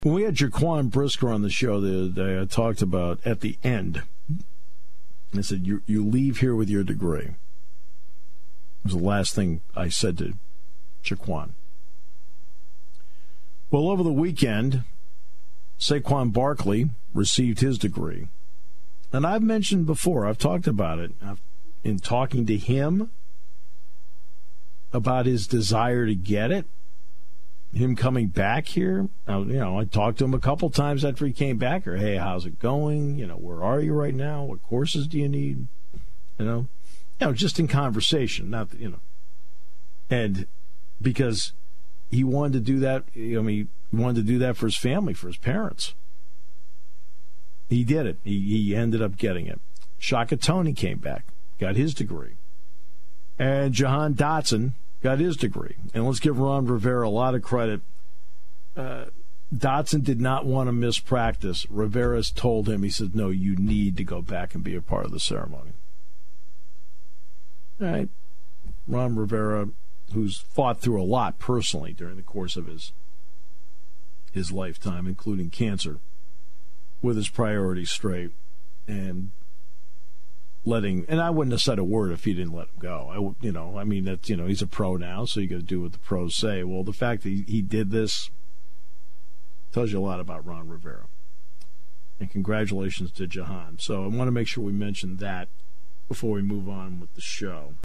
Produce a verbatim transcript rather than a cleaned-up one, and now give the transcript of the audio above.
When we had Jaquan Brisker on the show the other day, I talked about at the end, I said, you, you leave here with your degree. It was the last thing I said to Jaquan. Well, over the weekend, Saquon Barkley received his degree. And I've mentioned before, I've talked about it, I've, in talking to him about his desire to get it, him coming back here. Now, you know, I talked to him a couple times after he came back here. Hey, how's it going? You know, where are you right now? What courses do you need? You know, you know, just in conversation, not, you know. And because he wanted to do that, I mean, he wanted to do that for his family, for his parents. He did it. He, he ended up getting it. Shaka Toney came back, got his degree. And Jahan Dotson got his degree. And let's give Ron Rivera a lot of credit. Uh, Dotson did not want to miss practice. Rivera told him, he said, no, you need to go back and be a part of the ceremony. All right. Ron Rivera, who's fought through a lot personally during the course of his his lifetime, including cancer, with his priorities straight and letting, and I wouldn't have said a word if he didn't let him go. I, you know, I mean, that's, you know, he's a pro now, so you got to do what the pros say. Well, the fact that he, he did this tells you a lot about Ron Rivera. And congratulations to Jahan. So I want to make sure we mention that before we move on with the show.